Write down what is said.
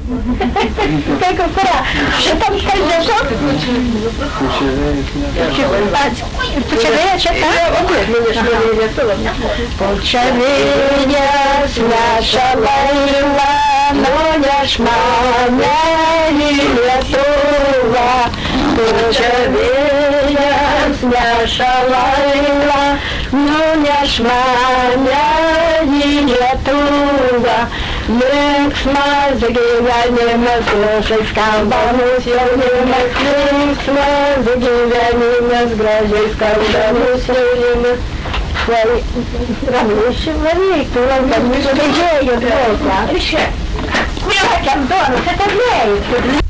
Tego pora, że tam każdy co? Potrzebujecie, tak? Potrzebujesz nasza Lejla, Noniasz Mania i Letuwa. Potrzebujesz nasza Lejla, Noniasz Mania i Letuwa. Niech sma zagiwania ma słyszeć skałdanus, nie ma niech sma zagiwania ma zgrozie skałdanus, nie ma swojej ramusi Marii, która tam nie dzieje od Boga. Miała tam domu, to tak nie jest.